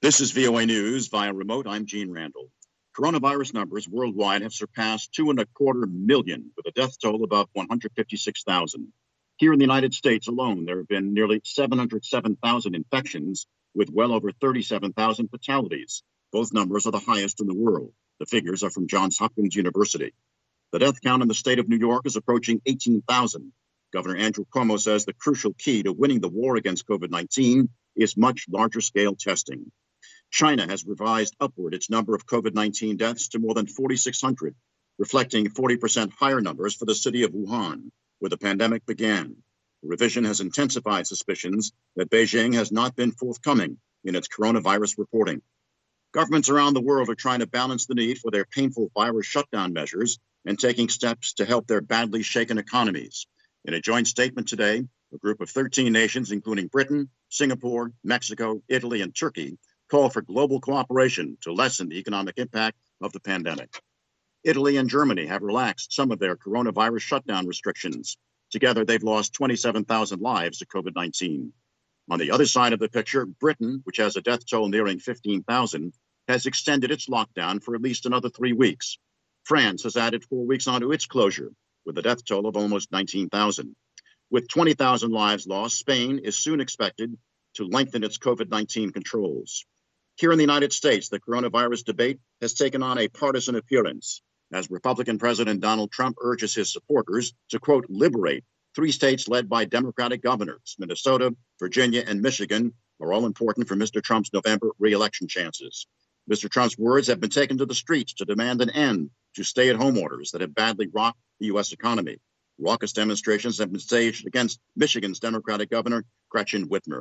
This is VOA News via remote. I'm Gene Randall. Coronavirus numbers worldwide have surpassed 2.25 million, with a death toll above 156,000. Here in the United States alone, there have been nearly 707,000 infections, with well over 37,000 fatalities. Both numbers are the highest in the world. The figures are from Johns Hopkins University. The death count in the state of New York is approaching 18,000. Governor Andrew Cuomo says the crucial key to winning the war against COVID-19 is much larger scale testing. China has revised upward its number of COVID-19 deaths to more than 4,600, reflecting 40% higher numbers for the city of Wuhan, where the pandemic began. The revision has intensified suspicions that Beijing has not been forthcoming in its coronavirus reporting. Governments around the world are trying to balance the need for their painful virus shutdown measures and taking steps to help their badly shaken economies. In a joint statement today, a group of 13 nations, including Britain, Singapore, Mexico, Italy, and Turkey, call for global cooperation to lessen the economic impact of the pandemic. Italy and Germany have relaxed some of their coronavirus shutdown restrictions. Together, they've lost 27,000 lives to COVID-19. On the other side of the picture, Britain, which has a death toll nearing 15,000, has extended its lockdown for at least another 3 weeks. France has added 4 weeks onto its closure, with a death toll of almost 19,000. With 20,000 lives lost, Spain is soon expected to lengthen its COVID-19 controls. Here in the United States, the coronavirus debate has taken on a partisan appearance as Republican President Donald Trump urges his supporters to, quote, liberate 3 states led by Democratic governors. Minnesota, Virginia, and Michigan are all important for Mr. Trump's November re-election chances. Mr. Trump's words have been taken to the streets to demand an end to stay-at-home orders that have badly rocked the U.S. economy. Raucous demonstrations have been staged against Michigan's Democratic Governor, Gretchen Whitmer.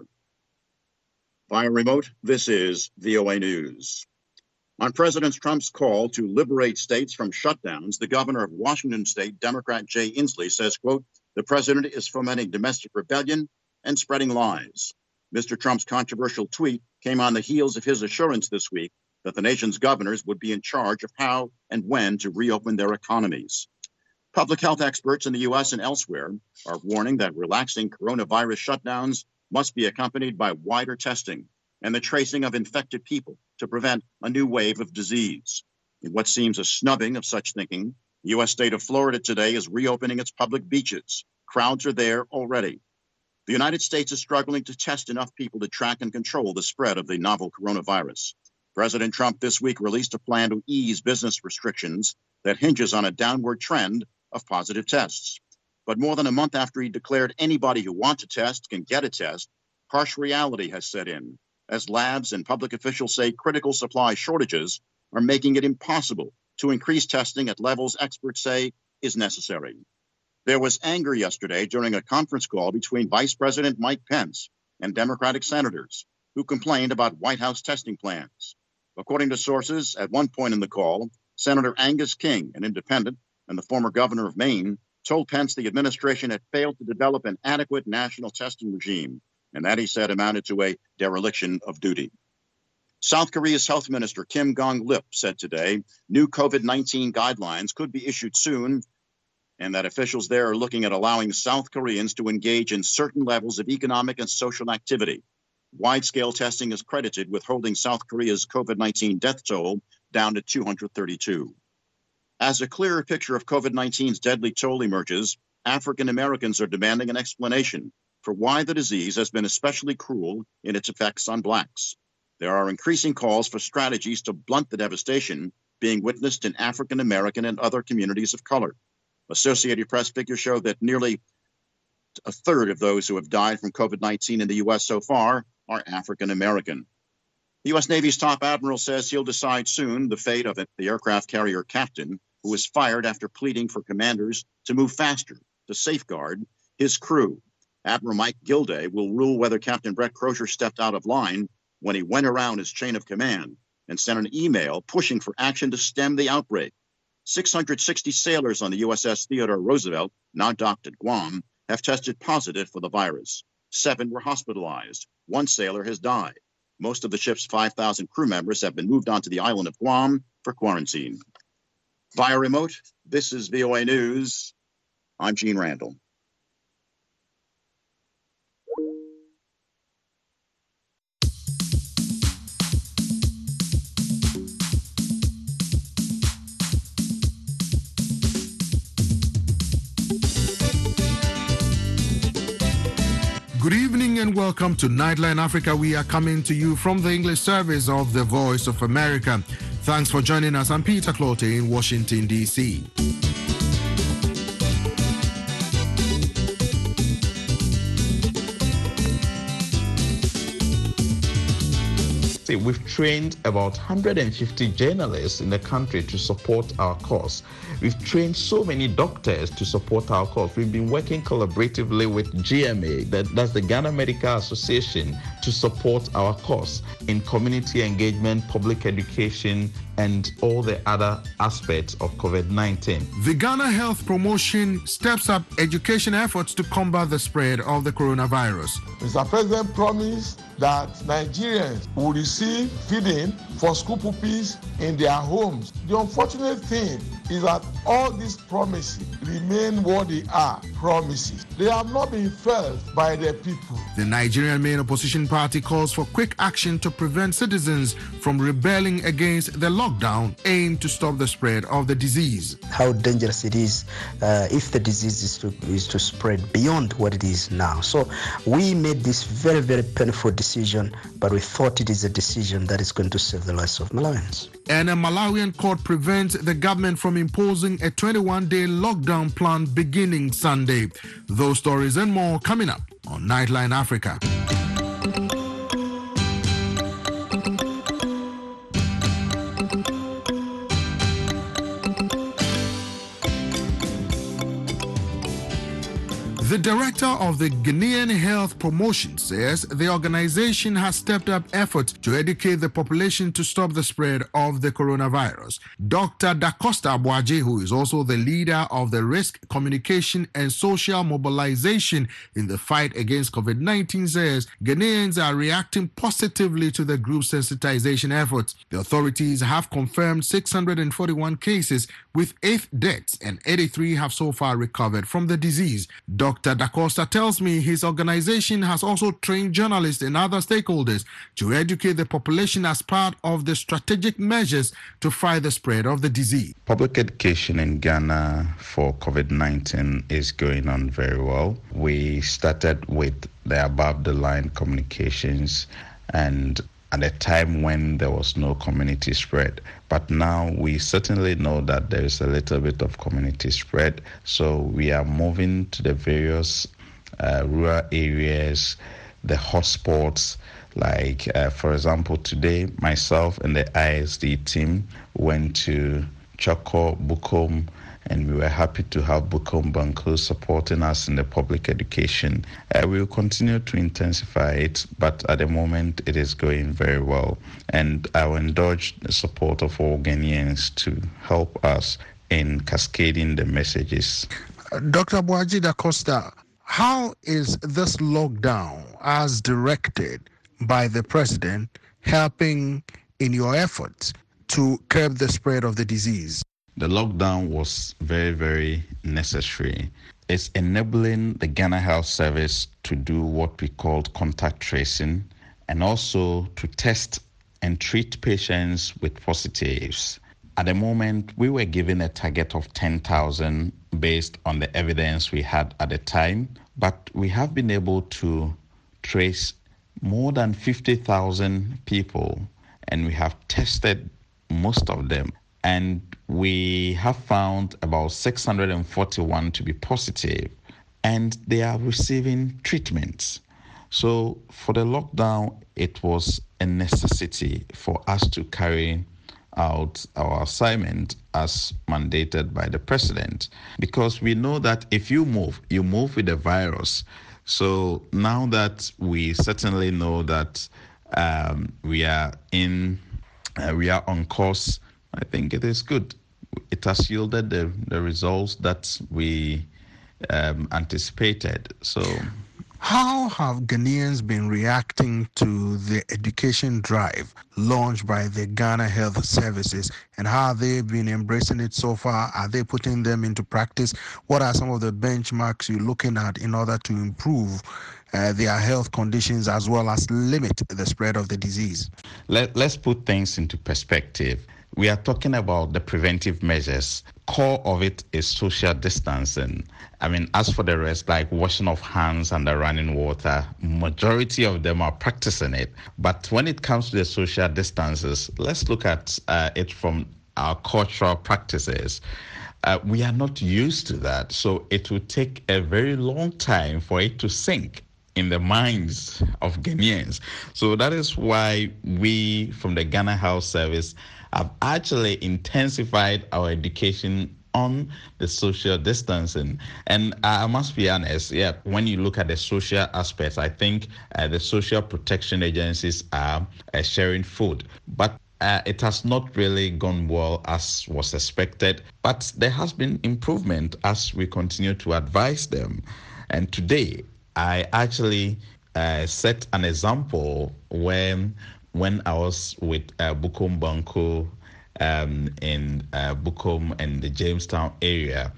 Via remote, this is VOA News. On President Trump's call to liberate states from shutdowns, the governor of Washington State, Democrat Jay Inslee, says, quote, the president is fomenting domestic rebellion and spreading lies. Mr. Trump's controversial tweet came on the heels of his assurance this week that the nation's governors would be in charge of how and when to reopen their economies. Public health experts in the U.S. and elsewhere are warning that relaxing coronavirus shutdowns must be accompanied by wider testing and the tracing of infected people to prevent a new wave of disease. In what seems a snubbing of such thinking, the U.S. state of Florida today is reopening its public beaches. Crowds are there already. The United States is struggling to test enough people to track and control the spread of the novel coronavirus. President Trump this week released a plan to ease business restrictions that hinges on a downward trend of positive tests. But more than a month after he declared anybody who wants a test can get a test, harsh reality has set in, as labs and public officials say critical supply shortages are making it impossible to increase testing at levels experts say is necessary. There was anger yesterday during a conference call between Vice President Mike Pence and Democratic senators who complained about White House testing plans. According to sources, at one point in the call, Senator Angus King, an independent and the former governor of Maine, told Pence the administration had failed to develop an adequate national testing regime, and that, he said, amounted to a dereliction of duty. South Korea's health minister Kim Gong-lip said today new COVID-19 guidelines could be issued soon, and that officials there are looking at allowing South Koreans to engage in certain levels of economic and social activity. Wide-scale testing is credited with holding South Korea's COVID-19 death toll down to 232. As a clearer picture of COVID-19's deadly toll emerges, African Americans are demanding an explanation for why the disease has been especially cruel in its effects on blacks. There are increasing calls for strategies to blunt the devastation being witnessed in African American and other communities of color. Associated Press figures show that nearly a third of those who have died from COVID-19 in the U.S. so far are African American. The U.S. Navy's top admiral says he'll decide soon the fate of the aircraft carrier captain who was fired after pleading for commanders to move faster to safeguard his crew. Admiral Mike Gilday will rule whether Captain Brett Crozier stepped out of line when he went around his chain of command and sent an email pushing for action to stem the outbreak. 660 sailors on the USS Theodore Roosevelt, now docked at Guam, have tested positive for the virus. 7 were hospitalized. 1 sailor has died. Most of the ship's 5,000 crew members have been moved onto the island of Guam for quarantine. Via remote, this is VOA News. I'm Gene Randall. morning and welcome to Nightline Africa. We are coming to you from the English service of the Voice of America. Thanks for joining us. I'm Peter Clote in Washington, D.C. We've trained about 150 journalists in the country to support our cause. We've trained so many doctors to support our cause. We've been working collaboratively with GMA, that's the Ghana Medical Association, to support our cause in community engagement, public education, and all the other aspects of COVID-19. The Ghana Health Promotion steps up education efforts to combat the spread of the coronavirus. Mr. President promised that Nigerians will receive feeding for school pupils in their homes. The unfortunate thing is that all these promises remain what they are, promises. They have not been felt by the people. The Nigerian main opposition party calls for quick action to prevent citizens from rebelling against the lockdown aimed to stop the spread of the disease. How dangerous it is if the disease is to spread beyond what it is now. So we made this very, very painful decision, but we thought it is a decision that is going to save the lives of Malawians. And a Malawian court prevents the government from imposing a 21-day lockdown plan beginning Sunday. Those stories and more coming up on Nightline Africa. The director of the Ghanaian Health Promotion says the organization has stepped up efforts to educate the population to stop the spread of the coronavirus. Dr. Da Costa Boaji, who is also the leader of the Risk Communication and Social Mobilization in the fight against COVID-19, says Ghanaians are reacting positively to the group's sensitization efforts. The authorities have confirmed 641 cases with 8 deaths and 83 have so far recovered from the disease. Dr. Da Costa tells me his organization has also trained journalists and other stakeholders to educate the population as part of the strategic measures to fight the spread of the disease. Public education in Ghana for COVID-19 is going on very well. We started with the above-the-line communications and at a time when there was no community spread. But now we certainly know that there is a little bit of community spread. So we are moving to the various rural areas, the hotspots. Like, for example, today, myself and the ISD team went to Choko, Bukom, and we were happy to have Bukom Banku supporting us in the public education. We will continue to intensify it, but at the moment it is going very well. And I will indulge the support of all Ghanaians to help us in cascading the messages. Dr. Boaji Da Costa, how is this lockdown, as directed by the president, helping in your efforts to curb the spread of the disease? The lockdown was very, very necessary. It's enabling the Ghana Health Service to do what we call contact tracing and also to test and treat patients with positives. At the moment, we were given a target of 10,000 based on the evidence we had at the time, but we have been able to trace more than 50,000 people and we have tested most of them. And we have found about 641 to be positive, and they are receiving treatments. So for the lockdown, it was a necessity for us to carry out our assignment as mandated by the president, because we know that if you move with the virus. So now that we certainly know that we are on course, I think it is good. It has yielded the results that we anticipated. So, how have Ghanaians been reacting to the education drive launched by the Ghana Health Services, and how have they been embracing it so far? Are they putting them into practice? What are some of the benchmarks you're looking at in order to improve their health conditions as well as limit the spread of the disease? Let's put things into perspective. we are talking about the preventive measures. Core of it is social distancing. I mean, as for the rest, like washing of hands under running water, majority of them are practicing it. But when it comes to the social distances, let's look at it from our cultural practices. We are not used to that. So it will take a very long time for it to sink in the minds of Ghanaians. So that is why we from the Ghana Health Service have actually intensified our education on the social distancing. And I must be honest, when you look at the social aspects, I think the social protection agencies are sharing food. But it has not really gone well as was expected, but there has been improvement as we continue to advise them. And today, I actually set an example when I was with Bukom Banco in Bukom and the Jamestown area.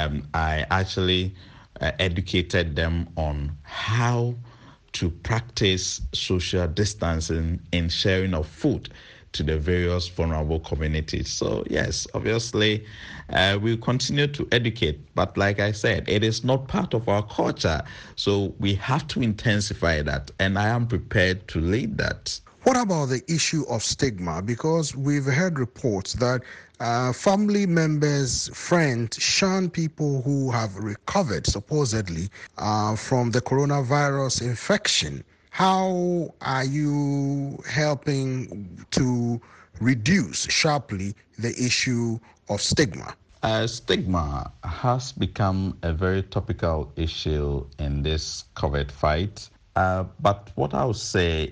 I actually educated them on how to practice social distancing in sharing of food to the various vulnerable communities. So yes, obviously, we'll continue to educate. But like I said, it is not part of our culture. So we have to intensify that. And I am prepared to lead that. What about the issue of stigma? Because we've heard reports that family members, friends shun people who have recovered, supposedly, from the coronavirus infection. How are you helping to reduce sharply the issue of stigma? Stigma has become a very topical issue in this COVID fight. But what I would say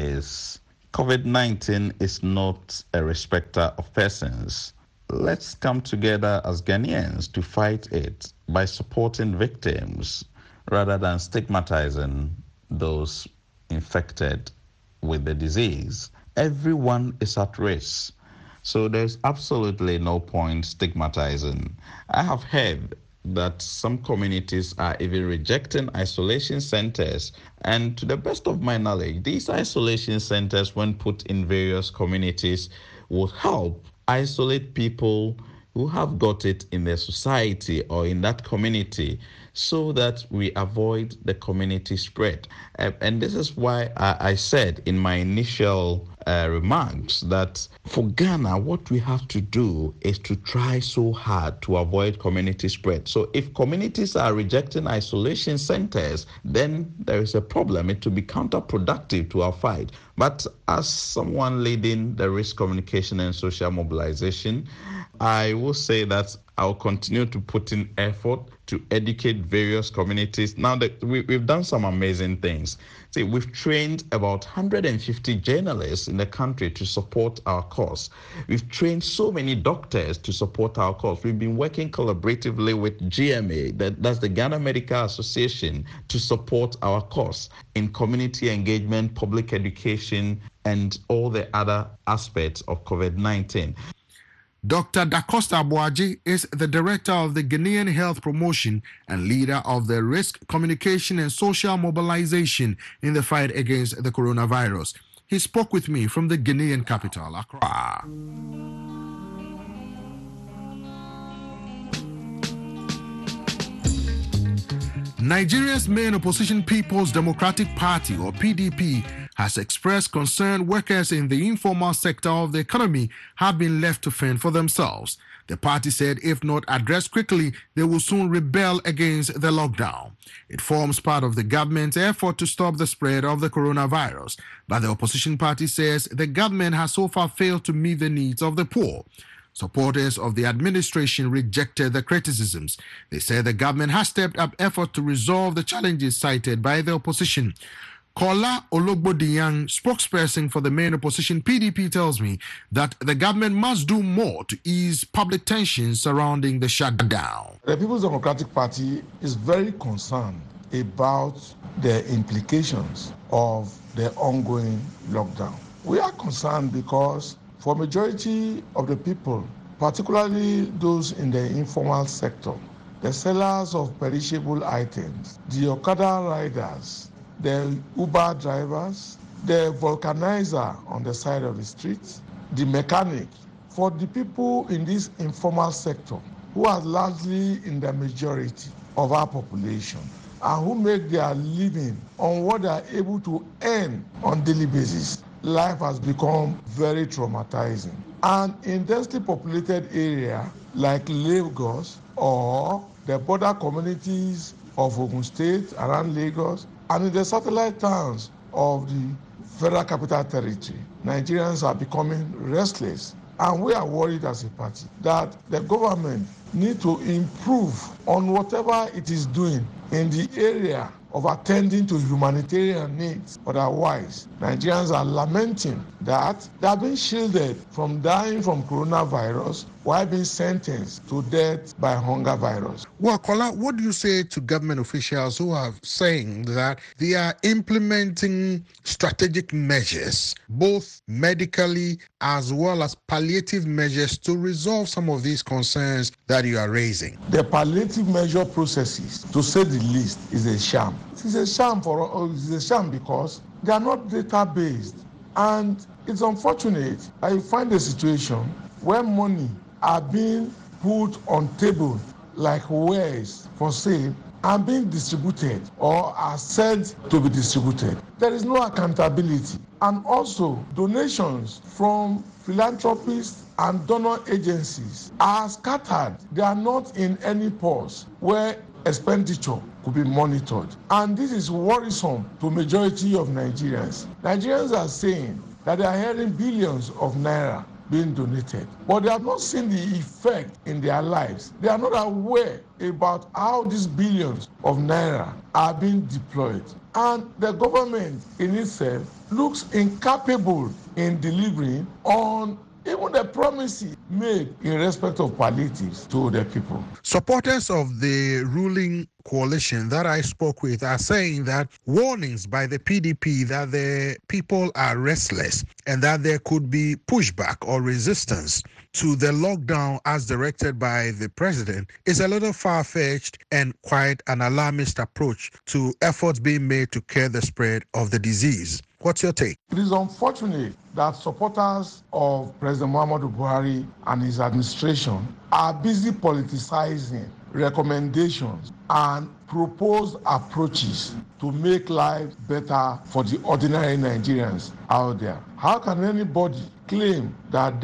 is COVID-19 is not a respecter of persons. Let's come together as Ghanaians to fight it by supporting victims rather than stigmatizing those infected with the disease. Everyone is at risk. So there's absolutely no point stigmatizing. I have heard that some communities are even rejecting isolation centers. And to the best of my knowledge, these isolation centers, when put in various communities, will help isolate people who have got it in their society or in that community, so that we avoid the community spread. And this is why I said in my initial remarks that for Ghana, what we have to do is to try so hard to avoid community spread. So if communities are rejecting isolation centers, then there is a problem. It will be counterproductive to our fight. But as someone leading the risk communication and social mobilization, I will say that I'll continue to put in effort to educate various communities. Now that we've done some amazing things. See, we've trained about 150 journalists in the country to support our cause. We've trained so many doctors to support our cause. We've been working collaboratively with GMA, that's the Ghana Medical Association, to support our cause in community engagement, public education, and all the other aspects of COVID-19. Dr. Dacosta Abuaji is the director of the Ghanaian Health Promotion and leader of the Risk Communication and Social Mobilization in the fight against the coronavirus. He spoke with me from the Ghanaian capital, Accra. Nigeria's main opposition People's Democratic Party, or PDP, has expressed concern workers in the informal sector of the economy have been left to fend for themselves. The party said if not addressed quickly, they will soon rebel against the lockdown. It forms part of the government's effort to stop the spread of the coronavirus, but the opposition party says the government has so far failed to meet the needs of the poor. Supporters of the administration rejected the criticisms. They said the government has stepped up effort to resolve the challenges cited by the opposition. Kola Ologbodiyang, spokesperson for the main opposition PDP, tells me that the government must do more to ease public tensions surrounding the shutdown. The People's Democratic Party is very concerned about the implications of the ongoing lockdown. We are concerned because for majority of the people, particularly those in the informal sector, the sellers of perishable items, the Okada riders, the Uber drivers, the vulcanizer on the side of the street, the mechanic for the people in this informal sector who are largely in the majority of our population and who make their living on what they are able to earn on daily basis, life has become very traumatizing. And in densely populated area like Lagos or the border communities of Ogun State around Lagos and in the satellite towns of the Federal Capital Territory, Nigerians are becoming restless. And we are worried as a party that the government need to improve on whatever it is doing in the area of attending to humanitarian needs. Otherwise, Nigerians are lamenting that they are being shielded from dying from coronavirus while being sentenced to death by hunger virus. Well, Kola, what do you say to government officials who are saying that they are implementing strategic measures, both medically as well as palliative measures, to resolve some of these concerns that you are raising? The palliative measure processes, to say the least, is a sham. It's a sham because they are not data-based. And it's unfortunate that you find a situation where money are being put on table like wares for sale and being distributed or are said to be distributed. There is no accountability. And also, donations from philanthropists and donor agencies are scattered. They are not in any pause where expenditure could be monitored. And this is worrisome to majority of Nigerians. Nigerians are saying that they are hearing billions of naira being donated, but they have not seen the effect in their lives. They are not aware about how these billions of naira are being deployed. And the government in itself looks incapable in delivering on even the promises made in respect of palliatives to the people. Supporters of the ruling coalition that I spoke with are saying that warnings by the PDP that the people are restless and that there could be pushback or resistance to the lockdown as directed by the president is a little far-fetched and quite an alarmist approach to efforts being made to curb the spread of the disease. What's your take? It is unfortunate that supporters of President Muhammadu Buhari and his administration are busy politicizing recommendations and proposed approaches to make life better for the ordinary Nigerians out there. How can anybody claim that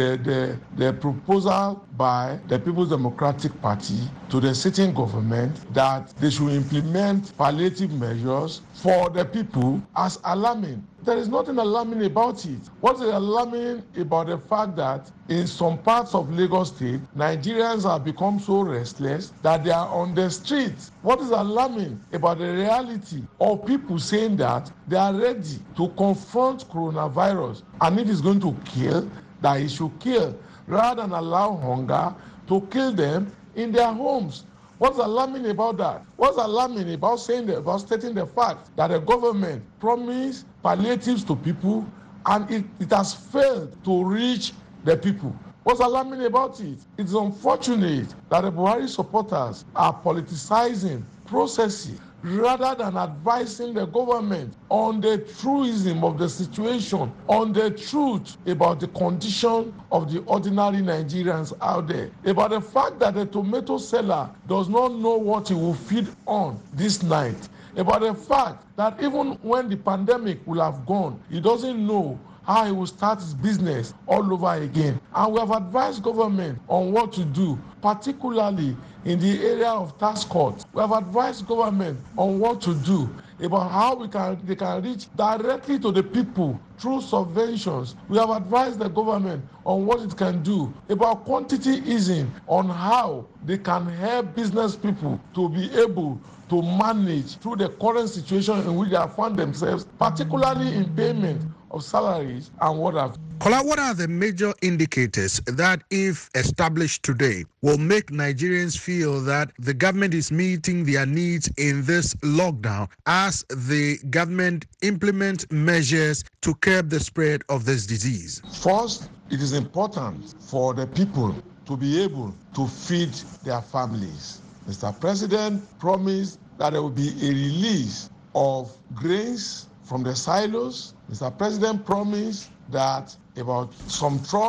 the proposal by the People's Democratic Party to the sitting government that they should implement palliative measures for the people as alarming? There is nothing alarming about it. What is alarming about the fact that in some parts of Lagos State, Nigerians have become so restless that they are on the streets? What is alarming about the reality of people saying that they are ready to confront coronavirus, and if it's going to kill, that it should kill, rather than allow hunger to kill them in their homes? What's alarming about that? What's alarming about stating the fact that the government promised palliatives to people and it has failed to reach the people? What's alarming about it? It's unfortunate that the Buhari supporters are politicizing processes rather than advising the government on the truism of the situation, on the truth about the condition of the ordinary Nigerians out there, about the fact that the tomato seller does not know what he will feed on this night, about the fact that even when the pandemic will have gone, he doesn't know how he will start his business all over again. And we have advised government on what to do, particularly in the area of tax cuts. We have advised government on what to do about how they can reach directly to the people through subventions. We have advised the government on what it can do about quantity easing, on how they can help business people to be able to manage through the current situation in which they have found themselves, particularly in payment of salaries and what have. Kola, what are the major indicators that, if established today, will make Nigerians feel that the government is meeting their needs in this lockdown as the government implements measures to curb the spread of this disease? First, it is important for the people to be able to feed their families. Mr. President promised that there will be a release of grains from the silos. Mr. President promised that about some trucks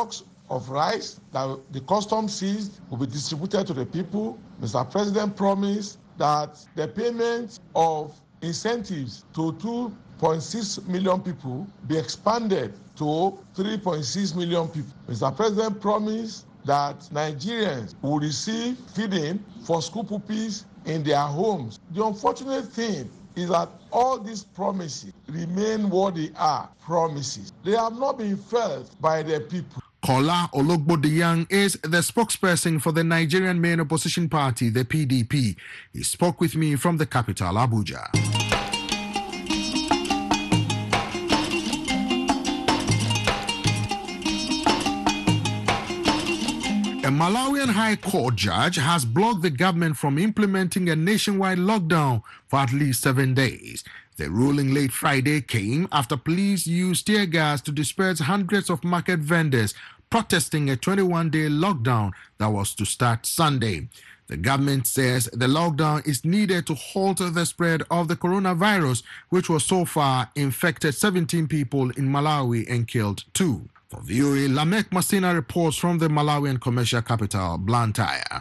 of rice that the customs seized will be distributed to the people. Mr. President promised that the payment of incentives to 2.6 million people be expanded to 3.6 million people. Mr. President promised that Nigerians will receive feeding for school pupils in their homes. The unfortunate thing is that all these promises remain what they are, promises. They have not been felt by the people. Kola Ologbodiyang is the spokesperson for the Nigerian main opposition party, the PDP. He spoke with me from the capital, Abuja. A Malawian High Court judge has blocked the government from implementing a nationwide lockdown for at least 7 days. The ruling late Friday came after police used tear gas to disperse hundreds of market vendors protesting a 21-day lockdown that was to start Sunday. The government says the lockdown is needed to halt the spread of the coronavirus, which was so far infected 17 people in Malawi and killed 2. For VOA, Lamek Masina reports from the Malawian commercial capital, Blantyre.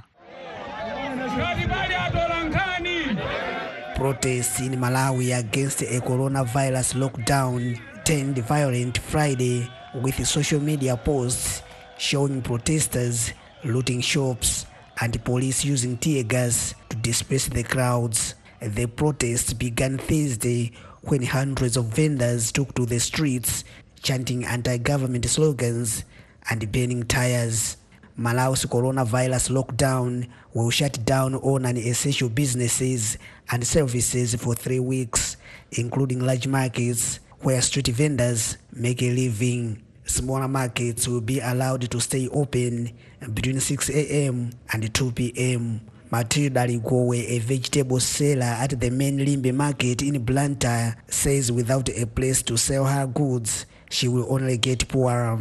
Protests in Malawi against a coronavirus lockdown turned violent Friday, with social media posts showing protesters looting shops and police using tear gas to disperse the crowds. The protests began Thursday when hundreds of vendors took to the streets chanting anti-government slogans and burning tires. Malawi's coronavirus lockdown will shut down all non-essential businesses and services for 3 weeks, including large markets where street vendors make a living. Smaller markets will be allowed to stay open between 6 a.m. and 2 p.m. Matilda Ligowe, a vegetable seller at the main Limbe market in Blantyre, says without a place to sell her goods, she will only get poorer.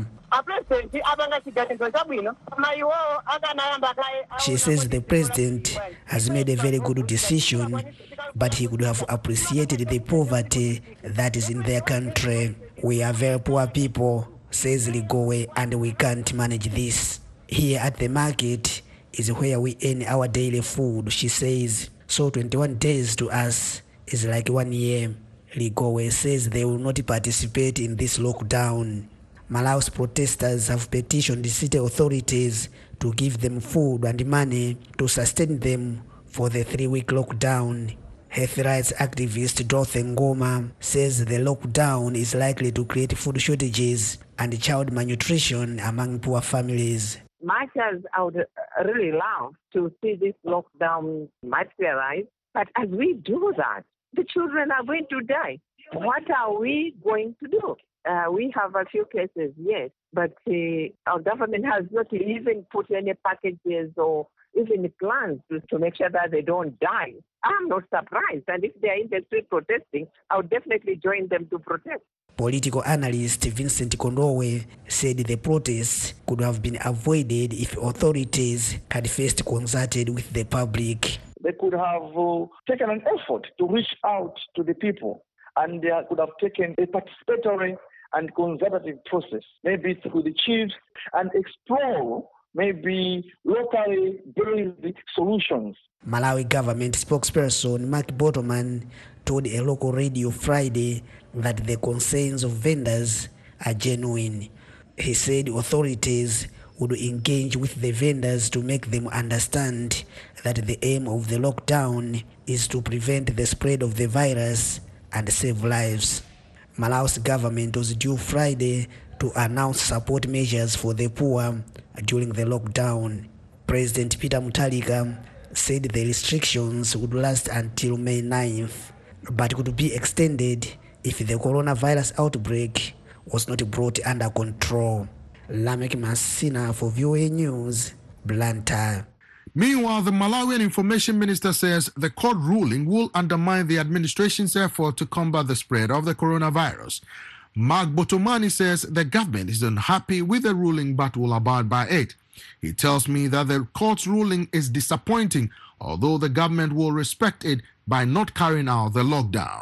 She says the president has made a very good decision, but he could have appreciated the poverty that is in their country. We are very poor people, says Ligowe, and we can't manage this. Here at the market is where we earn our daily food, she says. So 21 days to us is like 1 year. Ligowe says they will not participate in this lockdown. Malawi's protesters have petitioned the city authorities to give them food and money to sustain them for the 3-week lockdown. Health rights activist Dorothy Ngoma says the lockdown is likely to create food shortages and child malnutrition among poor families. Much as I would really love to see this lockdown materialize, but as we do that, the children are going to die. What are we going to do? We have a few cases, yes, but our government has not even put any packages or even plans to make sure that they don't die. I'm not surprised, and if they are in the street protesting, I would definitely join them to protest. Political analyst Vincent Kondowe said the protests could have been avoided if authorities had first consulted with the public. They could have taken an effort to reach out to the people, and they could have taken a participatory and conservative process, maybe through the chiefs, and explore maybe locally based solutions. Malawi government spokesperson Mark Botoman told a local radio Friday that the concerns of vendors are genuine. He said authorities would engage with the vendors to make them understand that the aim of the lockdown is to prevent the spread of the virus and save lives. Malawi's government was due Friday to announce support measures for the poor during the lockdown. President Peter Mutharika said the restrictions would last until May 9th, but could be extended if the coronavirus outbreak was not brought under control. Lamek Masina for VOA News, Blantyre. Meanwhile, the Malawian Information Minister says the court ruling will undermine the administration's effort to combat the spread of the coronavirus. Mark Botomani says the government is unhappy with the ruling but will abide by it. He tells me that the court's ruling is disappointing, although the government will respect it by not carrying out the lockdown.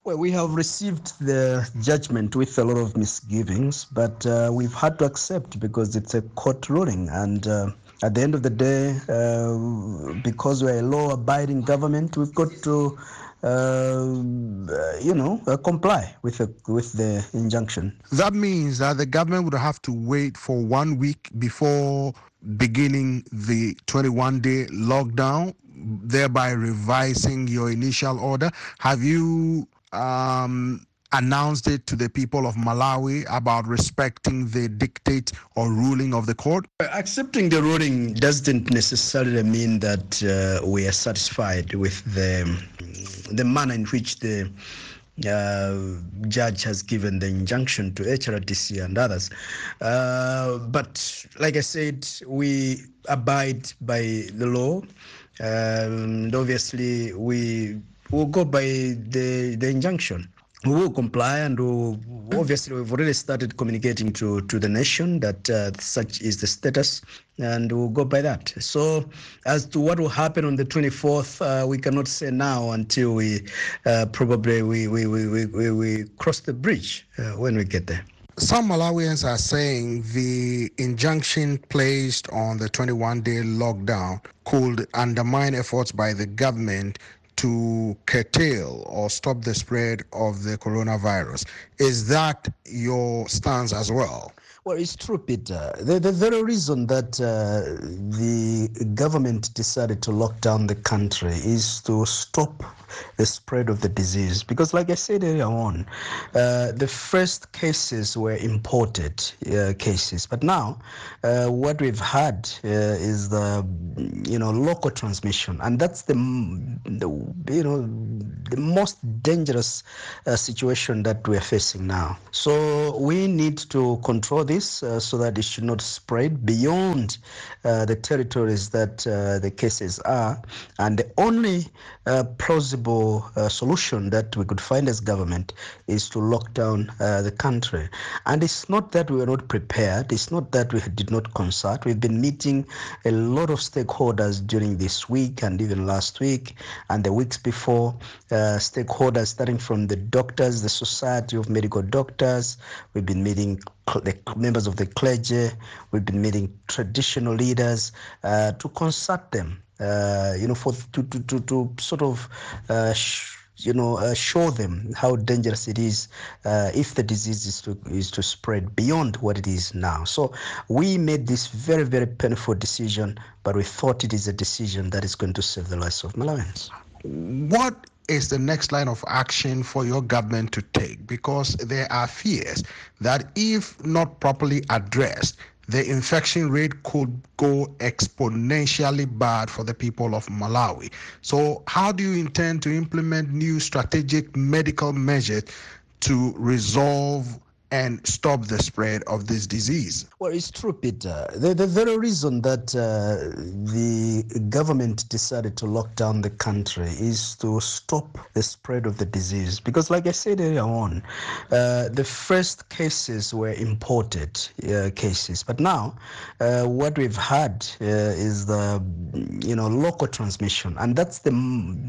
Well, we have received the judgment with a lot of misgivings, but we've had to accept because it's a court ruling. And at the end of the day, because we're a law-abiding government, we've got to, comply with the injunction. That means that the government would have to wait for 1 week before beginning the 21-day lockdown, thereby revising your initial order. Have you announced it to the people of Malawi about respecting the dictate or ruling of the court? Accepting the ruling doesn't necessarily mean that we are satisfied with the manner in which the judge has given the injunction to HRDC and others. But like I said, we abide by the law. And obviously, we will go by the injunction. We will comply, and obviously we've already started communicating to the nation that such is the status, and we'll go by that. So as to what will happen on the 24th, we cannot say now until we probably we cross the bridge when we get there. Some Malawians are saying the injunction placed on the 21-day lockdown could undermine efforts by the government to curtail or stop the spread of the coronavirus. Is that your stance as well? Well, it's true, Peter. The very reason that the government decided to lock down the country is to stop the spread of the disease. Because like I said earlier on, the first cases were imported cases. But now what we've had is the local transmission. And that's the most dangerous situation that we're facing now. So we need to control this so that it should not spread beyond the territories that the cases are. And the only plausible solution that we could find as government is to lock down the country. And it's not that we were not prepared. It's not that we did not consult. We've been meeting a lot of stakeholders during this week and even last week and the weeks before. Stakeholders starting from the doctors, the Society of Medical Doctors. We've been meeting the members of the clergy. We've been meeting traditional leaders to consult them, to sort of show them how dangerous it is if the disease is to spread beyond what it is now. So we made this very, very painful decision, but we thought it is a decision that is going to save the lives of Malawians. What is the next line of action for your government to take? Because there are fears that if not properly addressed, the infection rate could go exponentially bad for the people of Malawi. So how do you intend to implement new strategic medical measures to resolve and stop the spread of this disease? Well, it's true, Peter. The very reason that the government decided to lock down the country is to stop the spread of the disease. Because like I said earlier on, the first cases were imported cases. But now what we've had is the local transmission. And that's the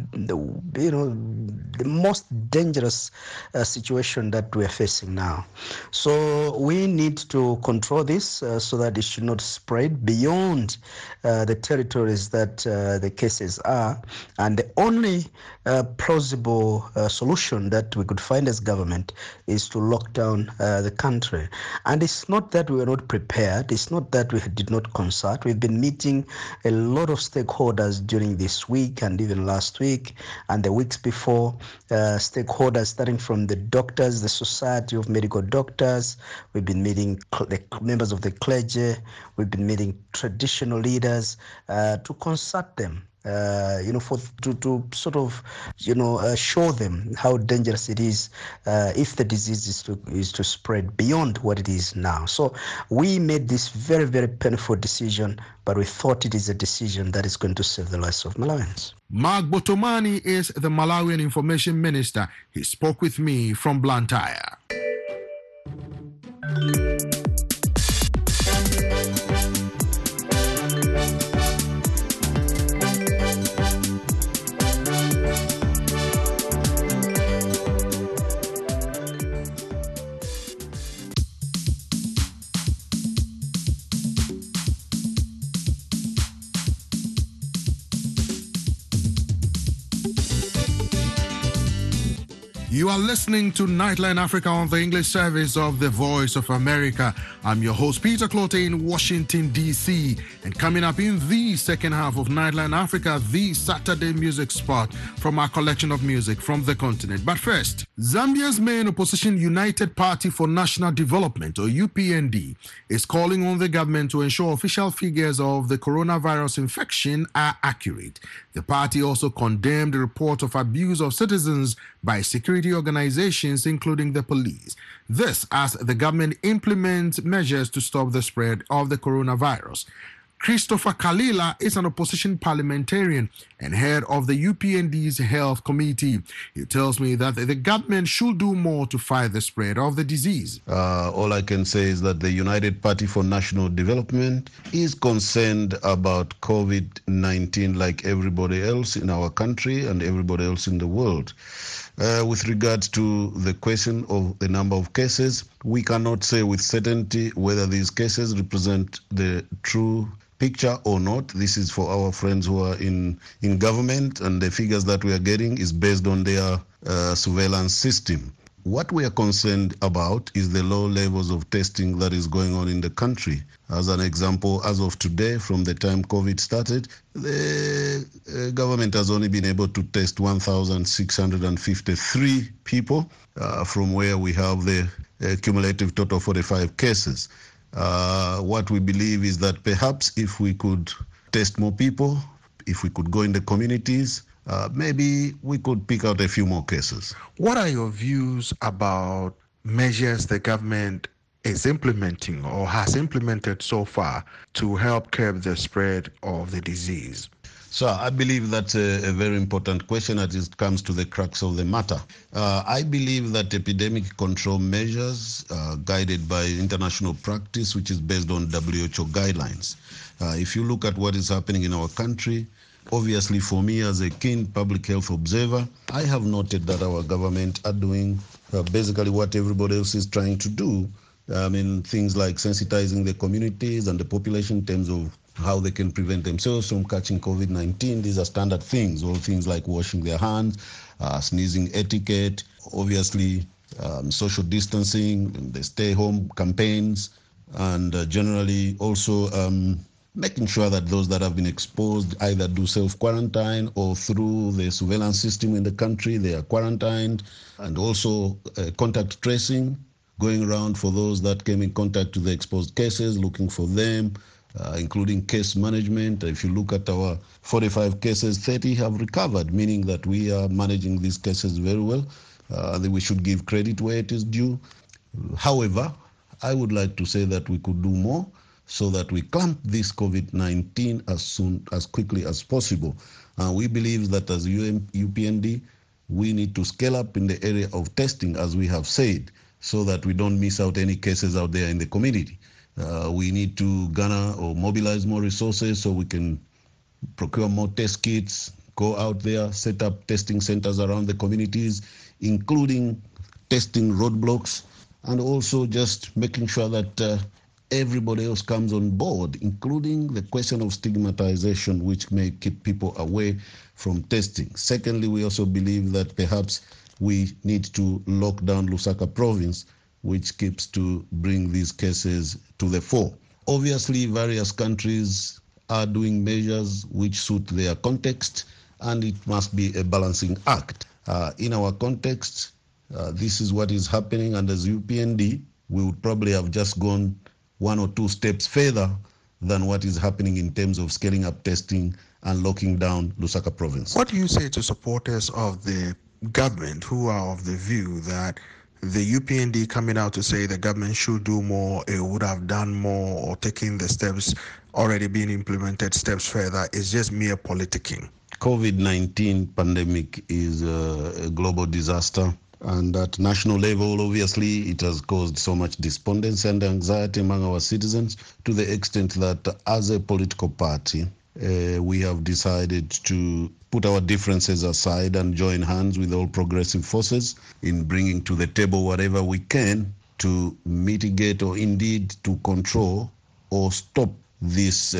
most dangerous situation that we're facing now. So we need to control this so that it should not spread beyond the territories that the cases are. And the only plausible solution that we could find as government is to lock down the country. And it's not that we were not prepared. It's not that we did not consult. We've been meeting a lot of stakeholders during this week and even last week and the weeks before. Stakeholders starting from the doctors, the Society of Medical Doctors. We've been meeting the members of the clergy. We've been meeting traditional leaders to consult them. To sort of, show them how dangerous it is if the disease is to spread beyond what it is now. So we made this very, very painful decision, but we thought it is a decision that is going to save the lives of Malawians. Mark Botomani is the Malawian Information Minister. He spoke with me from Blantyre. You are listening to Nightline Africa on the English service of the Voice of America. I'm your host, Peter Clote in Washington, D.C. And coming up in the second half of Nightline Africa, the Saturday music spot from our collection of music from the continent. But first, Zambia's main opposition United Party for National Development, or UPND, is calling on the government to ensure official figures of the coronavirus infection are accurate. The party also condemned the report of abuse of citizens by security organizations, including the police. This as the government implements measures to stop the spread of the coronavirus. Christopher Kalila is an opposition parliamentarian and head of the UPND's Health Committee. He tells me that the government should do more to fight the spread of the disease. All I can say is that the United Party for National Development is concerned about COVID-19 like everybody else in our country and everybody else in the world. With regards to the question of the number of cases, we cannot say with certainty whether these cases represent the true picture or not. This is for our friends who are in government, and the figures that we are getting is based on their surveillance system. What we are concerned about is the low levels of testing that is going on in the country. As an example, as of today, from the time COVID started, the government has only been able to test 1,653 people from where we have the cumulative total 45 cases. What we believe is that perhaps if we could test more people, if we could go in the communities, maybe we could pick out a few more cases. What are your views about measures the government is implementing or has implemented so far to help curb the spread of the disease? So I believe that's a very important question as it comes to the crux of the matter. I believe that epidemic control measures guided by international practice, which is based on WHO guidelines. If you look at what is happening in our country, obviously for me as a keen public health observer, I have noted that our government are doing basically what everybody else is trying to do. Things like sensitizing the communities and the population in terms of how they can prevent themselves from catching COVID-19. These are standard things, all things like washing their hands, sneezing etiquette, obviously social distancing, the stay-home campaigns, and generally also making sure that those that have been exposed either do self-quarantine or through the surveillance system in the country, they are quarantined, and also contact tracing, going around for those that came in contact with the exposed cases, looking for them, including case management. If you look at our 45 cases, 30 have recovered, meaning that we are managing these cases very well. That we should give credit where it is due. However, I would like to say that we could do more so that we clamp this COVID-19 as quickly as possible. We believe that as UPND, we need to scale up in the area of testing, as we have said, so that we don't miss out any cases out there in the community. We need to garner or mobilize more resources so we can procure more test kits, go out there, set up testing centers around the communities, including testing roadblocks, and also just making sure that everybody else comes on board, including the question of stigmatization, which may keep people away from testing. Secondly, we also believe that perhaps we need to lock down Lusaka province, which keeps to bring these cases to the fore. Obviously, various countries are doing measures which suit their context, and it must be a balancing act. In our context, this is what is happening, and as UPND, we would probably have just gone one or two steps further than what is happening in terms of scaling up testing and locking down Lusaka province. What do you say to supporters of the government who are of the view that the UPND coming out to say the government should do more, it would have done more, or taking the steps already being implemented steps further is just mere politicking? COVID-19 pandemic is a global disaster, and at national level, obviously, it has caused so much despondency and anxiety among our citizens to the extent that as a political party, we have decided to put our differences aside and join hands with all progressive forces in bringing to the table whatever we can to mitigate or indeed to control or stop this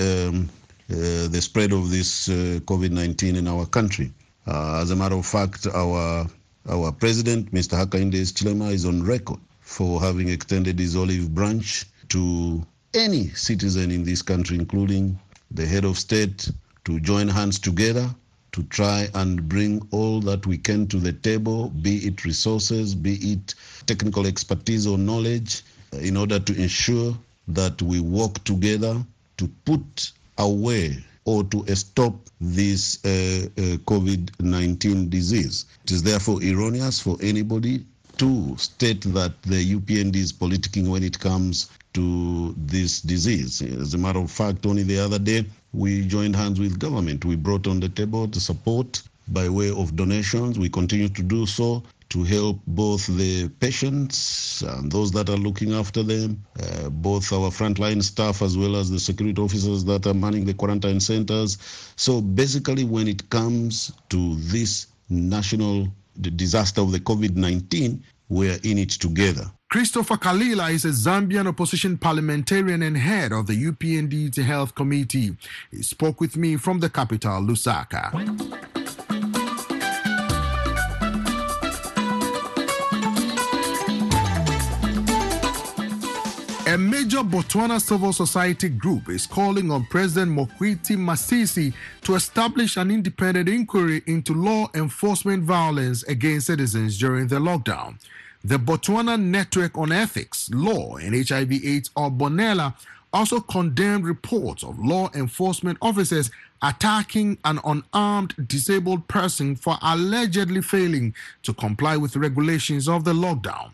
the spread of this COVID-19 in our country. As a matter of fact, our Our president, Mr. Hakainde Hichilema, is on record for having extended his olive branch to any citizen in this country, including the head of state, to join hands together to try and bring all that we can to the table, be it resources, be it technical expertise or knowledge, in order to ensure that we work together to put away or to stop this COVID-19 disease. It is therefore erroneous for anybody to state that the UPND is politicking when it comes to this disease. As a matter of fact, only the other day, we joined hands with government. We brought on the table the support by way of donations. We continue to do so to help both the patients and those that are looking after them, both our frontline staff as well as the security officers that are manning the quarantine centers. So basically, when it comes to this national disaster of the COVID-19, we're in it together. Christopher Kalila is a Zambian opposition parliamentarian and head of the UPND Health Committee. He spoke with me from the capital, Lusaka. A major Botswana civil society group is calling on President Mokgweetsi Masisi to establish an independent inquiry into law enforcement violence against citizens during the lockdown. The Botswana Network on Ethics, Law and HIV/AIDS, or Bonella, also condemned reports of law enforcement officers attacking an unarmed disabled person for allegedly failing to comply with regulations of the lockdown.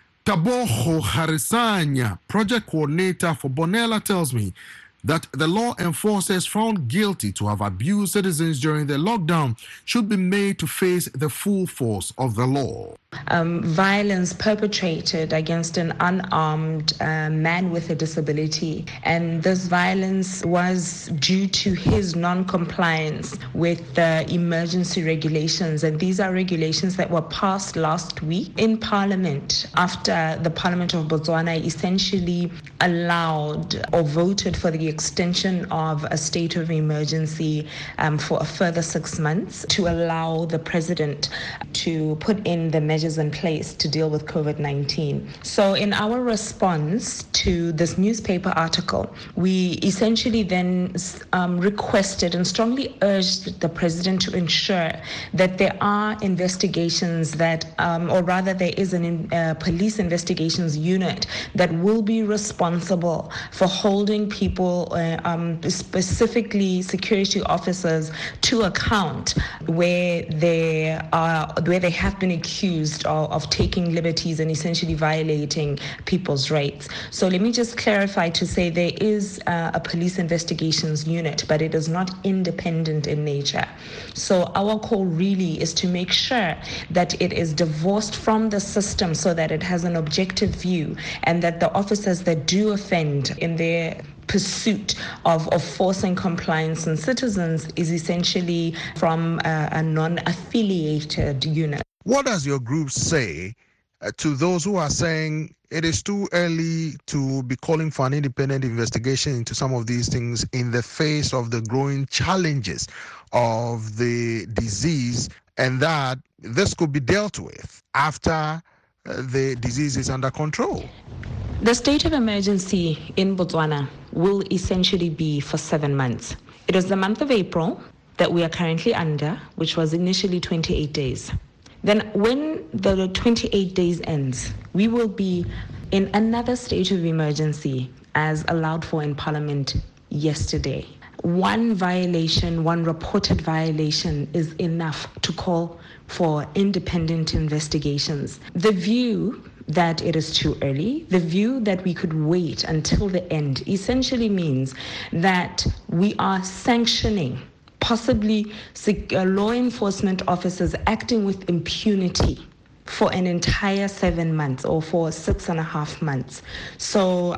Taboho Harisanya, project coordinator for Bonella, tells me that the law enforcers found guilty to have abused citizens during the lockdown should be made to face the full force of the law. Violence perpetrated against an unarmed man with a disability, and this violence was due to his non-compliance with the emergency regulations, and these are regulations that were passed last week in Parliament after the Parliament of Botswana essentially allowed or voted for the extension of a state of emergency for a further 6 months to allow the president to put in the measures in place to deal with COVID-19. So in our response to this newspaper article, we essentially then requested and strongly urged the president to ensure that there are investigations that, or rather there is a police investigations unit that will be responsible for holding people, specifically security officers, to account where they have been accused of taking liberties and essentially violating people's rights. So let me just clarify to say there is a police investigations unit, but it is not independent in nature. So our call really is to make sure that it is divorced from the system so that it has an objective view, and that the officers that do offend in their pursuit of forcing compliance on citizens is essentially from a non-affiliated unit. What does your group say to those who are saying it is too early to be calling for an independent investigation into some of these things in the face of the growing challenges of the disease, and that this could be dealt with after the disease is under control? The state of emergency in Botswana will essentially be for 7 months. It is the month of April that we are currently under, which was initially 28 days. Then when the 28 days ends, we will be in another state of emergency as allowed for in Parliament yesterday. One violation, one reported violation is enough to call for independent investigations. The view that it is too early, the view that we could wait until the end, essentially means that we are sanctioning possibly law enforcement officers acting with impunity for an entire 7 months or for 6.5 months. So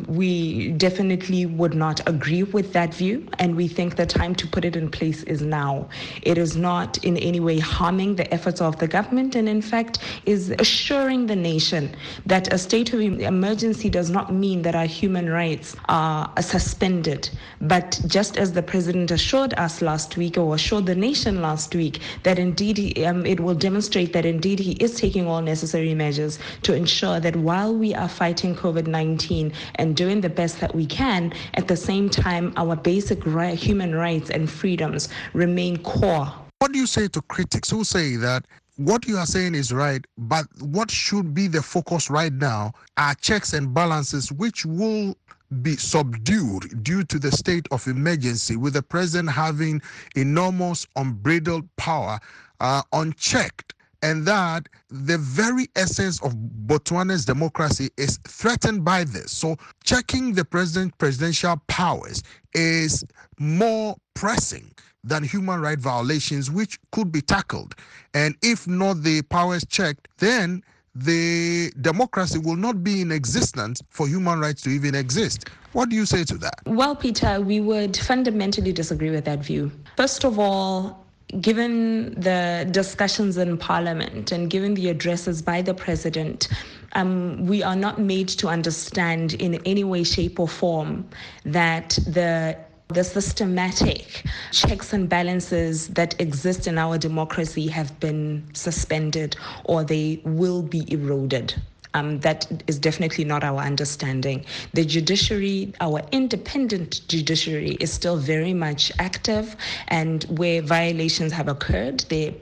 we definitely would not agree with that view, and we think the time to put it in place is now. It is not in any way harming the efforts of the government, and in fact is assuring the nation that a state of emergency does not mean that our human rights are suspended. But just as the president assured us last week, or assured the nation last week, that indeed it will demonstrate that indeed he is taking all necessary measures to ensure that while we are fighting COVID-19 and doing the best that we can, at the same time, our basic human rights and freedoms remain core. What do you say to critics who say that what you are saying is right, but what should be the focus right now are checks and balances which will be subdued due to the state of emergency, with the president having enormous unbridled power unchecked, and that the very essence of Botswana's democracy is threatened by this. So checking the presidential powers is more pressing than human rights violations, which could be tackled. And if not the powers checked, then the democracy will not be in existence for human rights to even exist. What do you say to that? Well, Peter, we would fundamentally disagree with that view. First of all, given the discussions in Parliament and given the addresses by the President, we are not made to understand in any way, shape or form that the systematic checks and balances that exist in our democracy have been suspended or they will be eroded. That is definitely not our understanding. The judiciary, our independent judiciary, is still very much active, and where violations have occurred,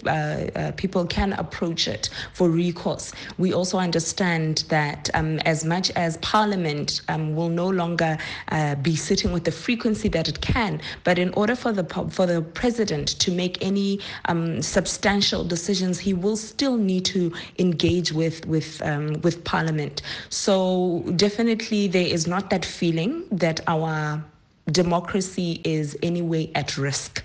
people can approach it for recourse. We also understand that as much as Parliament will no longer be sitting with the frequency that it can, but in order for the President to make any substantial decisions, he will still need to engage with Parliament. So definitely there is not that feeling that our democracy is anyway at risk.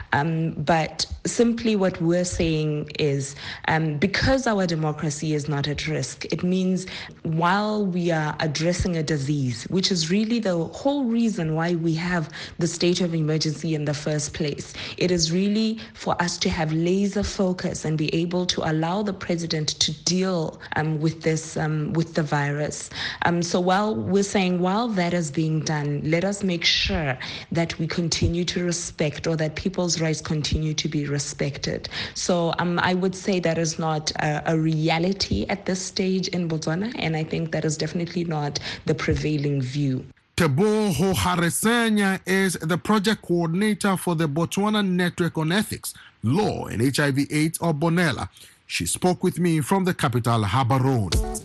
But simply what we're saying is because our democracy is not at risk, it means while we are addressing a disease, which is really the whole reason why we have the state of emergency in the first place, it is really for us to have laser focus and be able to allow the president to deal with this, with the virus. So while we're saying while that is being done, let us make sure that we continue to respect, or that people's rights continue to be respected. So I would say that is not a reality at this stage in Botswana, and I think that is definitely not the prevailing view. Teboho Haresanya is the project coordinator for the Botswana Network on Ethics, Law and HIV/AIDS, or Bonella. She spoke with me from the capital, Gaborone.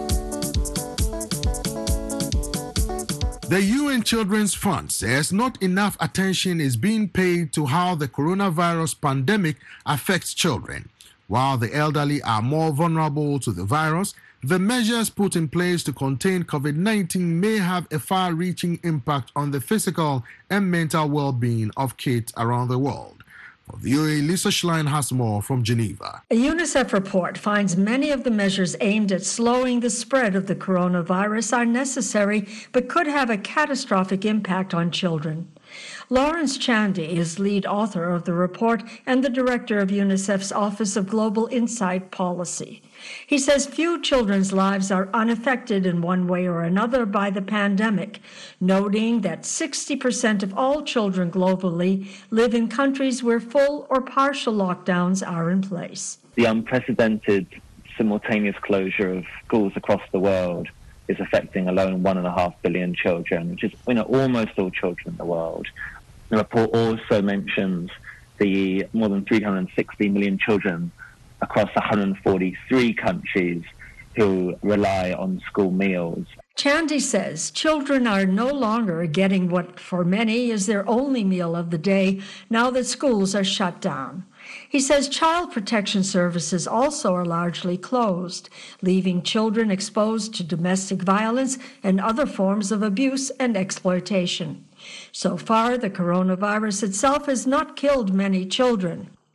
The UN Children's Fund says not enough attention is being paid to how the coronavirus pandemic affects children. While the elderly are more vulnerable to the virus, the measures put in place to contain COVID-19 may have a far-reaching impact on the physical and mental well-being of kids around the world. For VOA, Lisa Schlein has more from Geneva. A UNICEF report finds many of the measures aimed at slowing the spread of the coronavirus are necessary but could have a catastrophic impact on children. Lawrence Chandy is lead author of the report and the director of UNICEF's Office of Global Insight Policy. He says few children's lives are unaffected in one way or another by the pandemic, noting that 60% of all children globally live in countries where full or partial lockdowns are in place. The unprecedented simultaneous closure of schools across the world is affecting alone 1.5 billion children, which is almost all children in the world. The report also mentions the more than 360 million children across 143 countries who rely on school meals. Chandy says children are no longer getting what for many is their only meal of the day now that schools are shut down. He says child protection services also are largely closed, leaving children exposed to domestic violence and other forms of abuse and exploitation. So far, the coronavirus itself has not killed many children.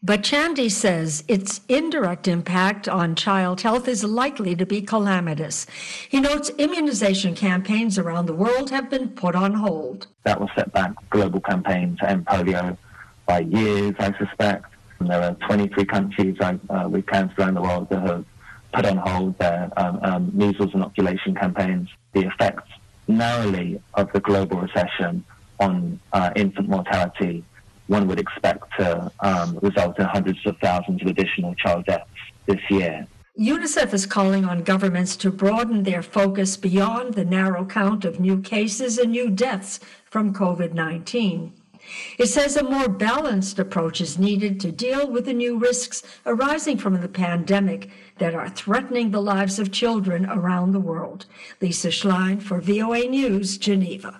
But Chandy says its indirect impact on child health is likely to be calamitous. He notes immunization campaigns around the world have been put on hold. That will set back global campaigns to end polio by years, I suspect. And there are 23 countries with cancer around the world that have put on hold their measles inoculation campaigns. The effects narrowly of the global recession on infant mortality, one would expect to result in hundreds of thousands of additional child deaths this year. UNICEF is calling on governments to broaden their focus beyond the narrow count of new cases and new deaths from COVID-19. It says a more balanced approach is needed to deal with the new risks arising from the pandemic that are threatening the lives of children around the world. Lisa Schlein for VOA News, Geneva.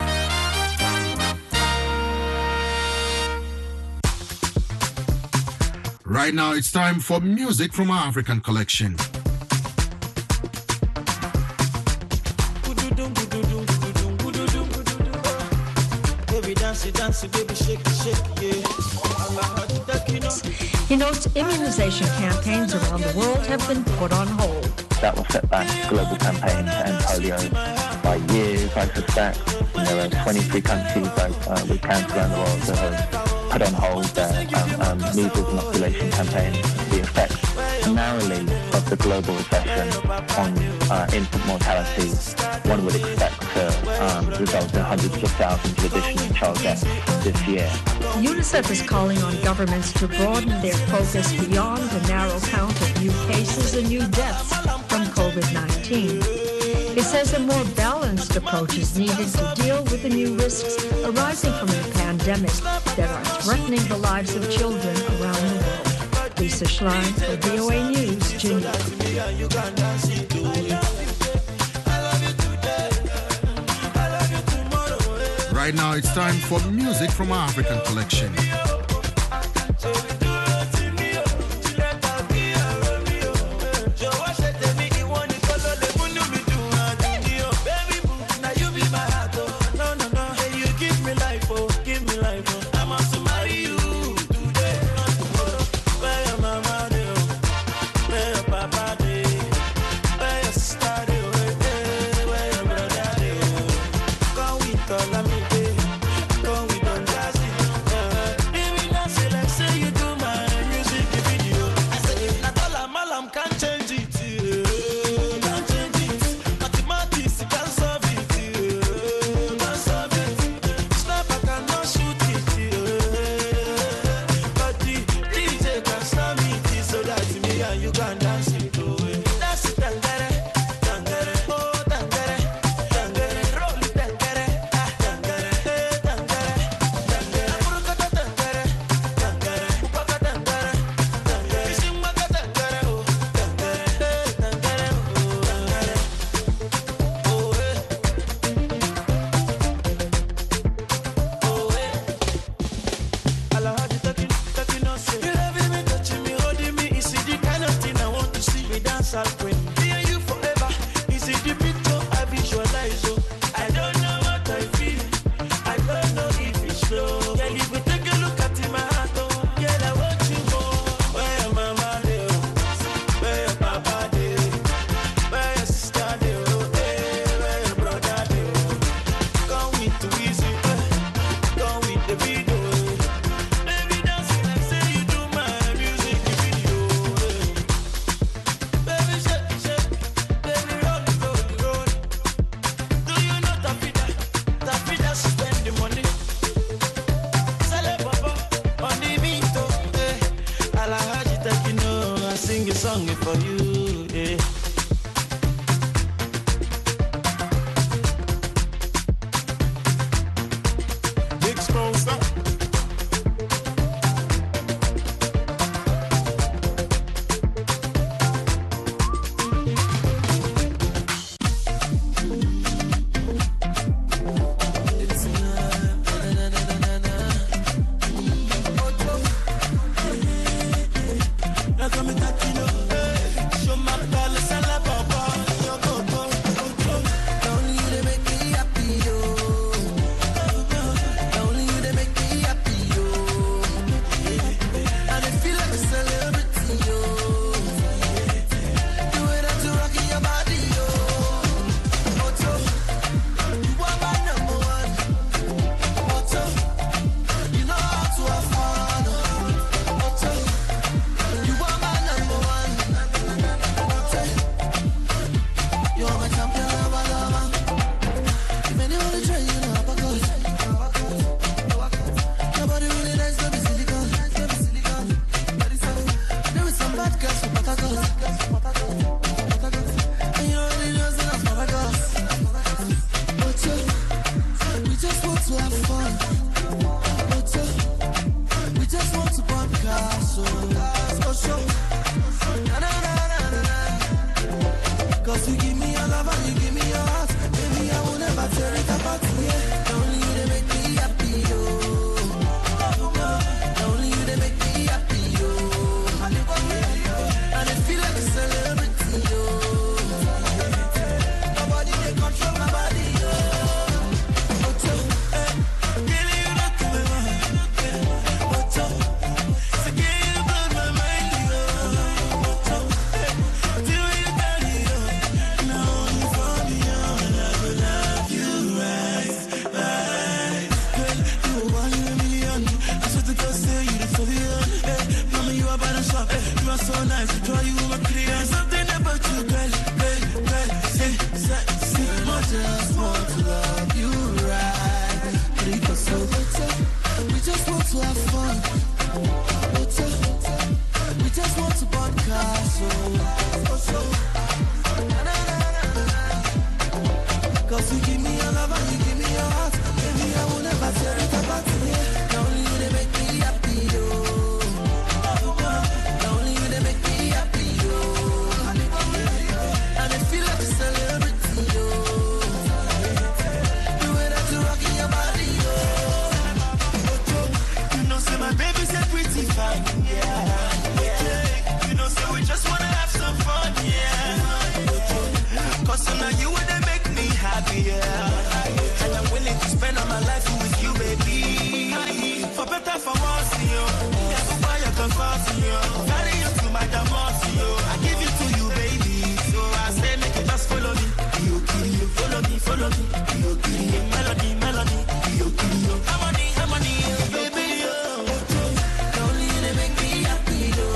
Right now, it's time for music from our African collection. He notes immunization campaigns around the world have been put on hold. That will set back global campaigns to end polio by years, I suspect. And there are 23 countries with cancer around the world that have put on hold their measles inoculation campaigns. The effects narrowly of the global recession on infant mortality, one would expect to result in hundreds of thousands of additional child deaths this year. UNICEF is calling on governments to broaden their focus beyond the narrow count of new cases and new deaths from COVID-19. It says a more balanced approach is needed to deal with the new risks arising from the pandemic that are threatening the lives of children around the world. Lisa Schlein for VOA News, Geneva. Right now, it's time for music from our African collection. so nice to draw you over clear. Something about you, girl, say, I just want to love you right. Because so we just want to have fun. We just want to podcast. Cause you give me your love and you give me your heart. Baby, I will never tear it apart. Not only you they make me happy, yo. Not only you they make me happy, yo. And I feel like a celebrity, yo. The way that you rocking your body, yo. You know, say my baby's a pretty fine, yeah. You know, say we just wanna have some fun, yeah. Cause now you would make me happy, yeah. And I'm willing to spend all my life with you, baby. For better, for worse, yo. Never buy your comfort, yo. Carry you to my diamonds, yo. I give it to you, baby. So I say, make it just follow me. You follow me, follow me. You melody, melody. You harmony, baby, yo. Not only you they make me happy, yo.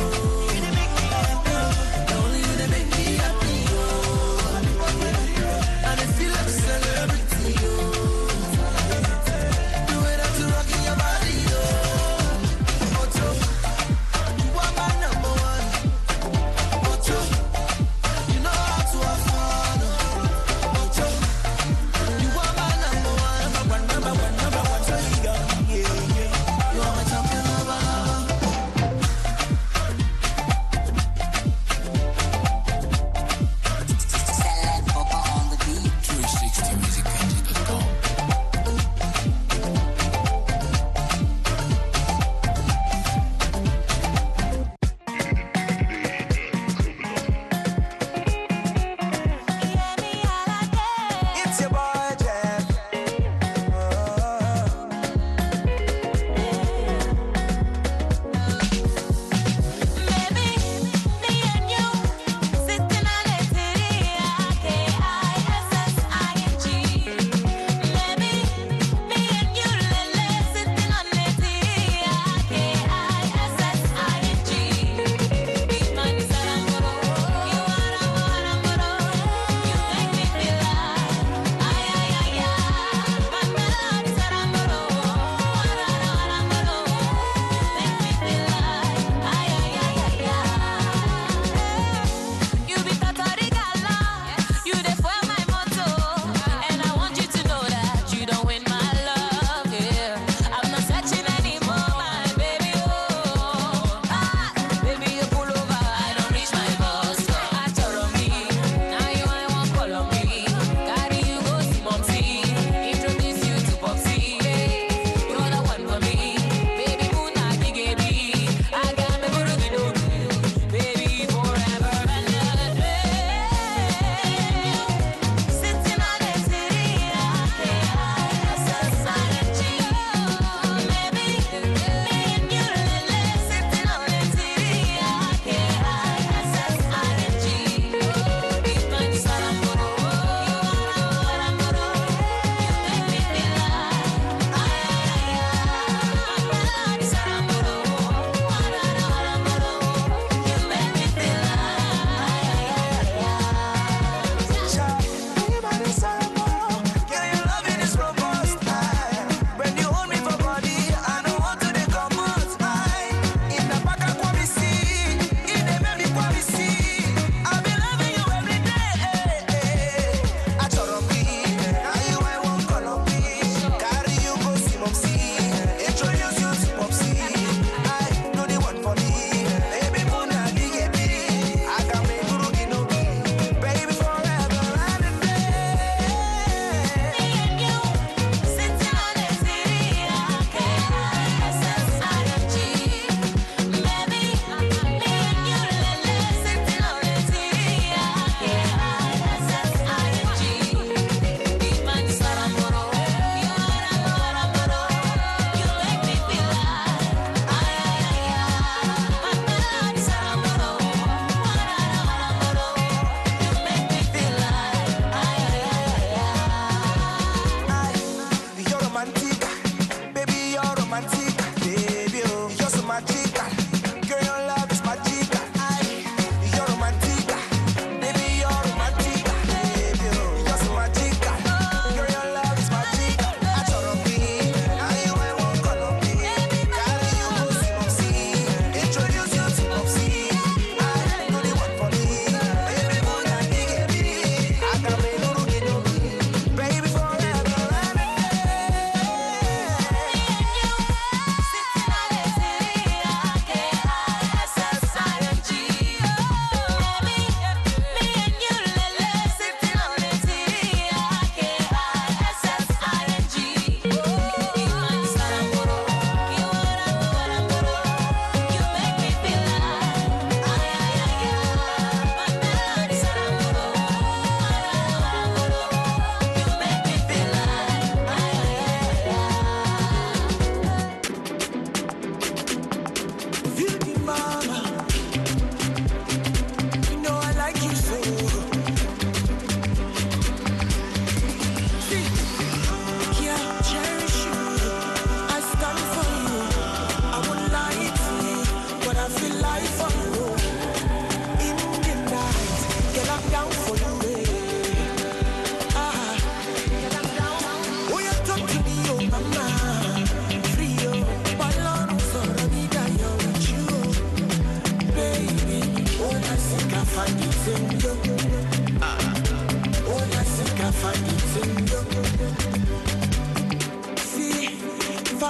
Not only you they make me happy, yo. And I feel like a celebrity, yo. The way that you rocking your body, yo. Ocho, you are my number one. Ocho, you know how to have fun. Ocho, you are my number one.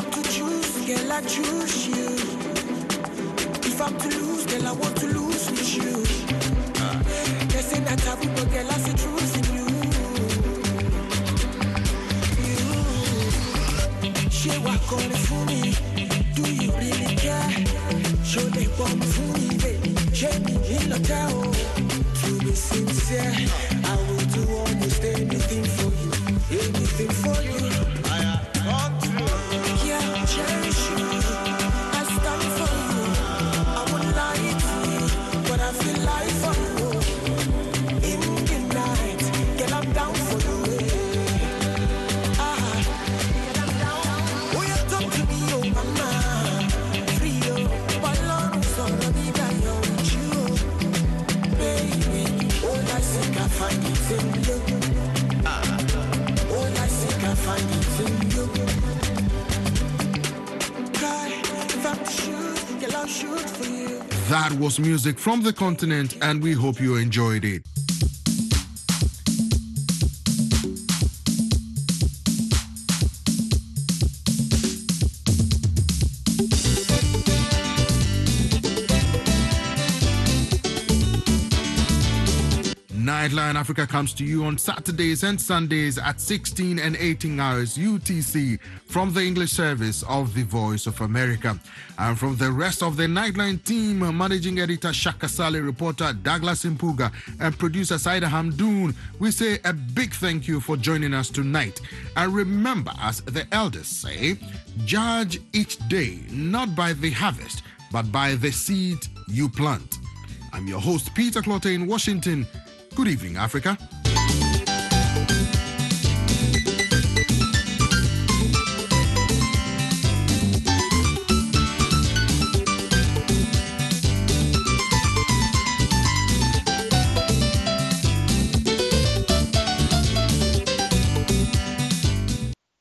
I'm to choose, girl, I choose you. If I'm to lose, girl, I want to lose with you. They say that taboo, but girl, I see truth in you. She walk on for me. Do you really care? Show me one for me, baby. Show me in the town. To be sincere, I will do almost anything for you. Anything for you. Yeah, cherish you. I stand for you. I would lie to you, but I feel like for you. In the night, get up down for you. Oh, you talk to me, oh mama. Free you. Balance on the big guy with you. Baby, all I seek I find it in you. All I seek I find it in you. If I'm to shoot, girl, I'll shoot for you. That was music from the continent, and we hope you enjoyed it. Nightline Africa comes to you on Saturdays and Sundays at 16 and 18 hours UTC from the English service of the Voice of America. And from the rest of the Nightline team, Managing Editor Shaka Saleh, reporter Douglas Impuga, and producer Saida Hamdoon, we say a big thank you for joining us tonight. And remember, as the elders say, judge each day not by the harvest, but by the seed you plant. I'm your host, Peter Clotte in Washington. Good evening, Africa.